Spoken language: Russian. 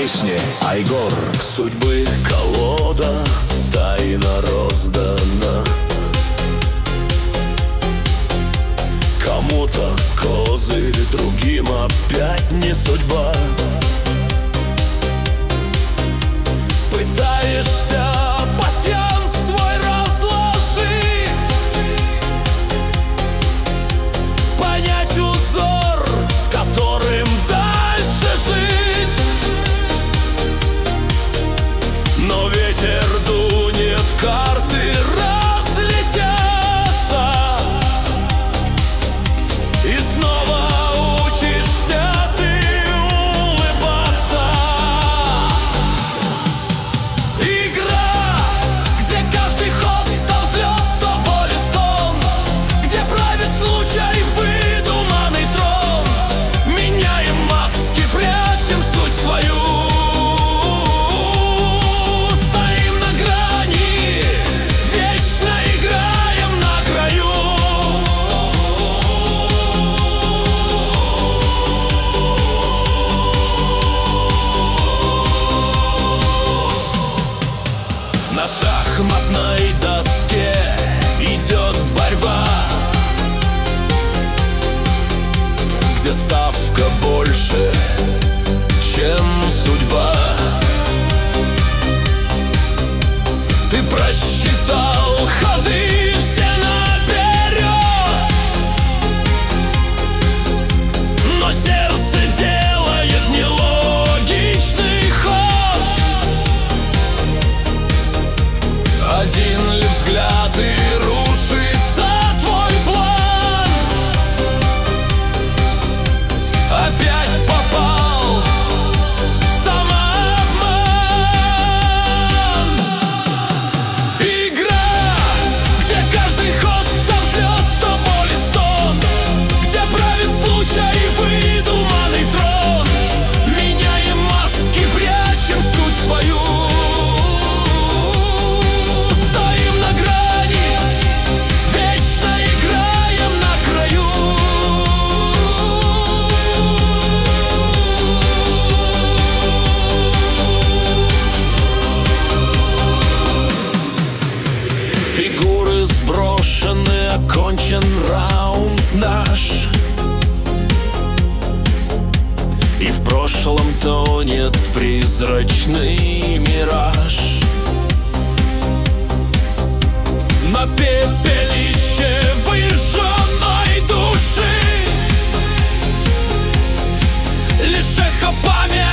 песни Айгор. Судьбы колода тайно роздана, кому-то козырь, другим опять не судьба. Пытаешься пасьянс свой разложить, понять узор, с которым дальше жить. Но ветер дунет, карты разлетятся, и снова учишься ты улыбаться. Игра, где каждый ход то взлет, то боль и стон, где правит случай, выдуманный трон. Меняем маски, прячем суть свою. Стоим на грани, вечно играем на краю. На шахматной доске идет борьба, где ставка больше, чем судьба. Ты просчитал ходы все наперед, но сердце делает нелогичный ход. Один лишь взгляд, и рушится твой план. Опять попал в самообман. Игра, где каждый ход то взлет, то боль и стон, где правит случай, выдуманный трон. Меняем маски, прячем суть свою. Стоим на грани, вечно играем на краю. Фигуры сброшены, окончен раунд наш, и в прошлом тонет призрачный мираж. На пепелище выжженной души лишь эхо памяти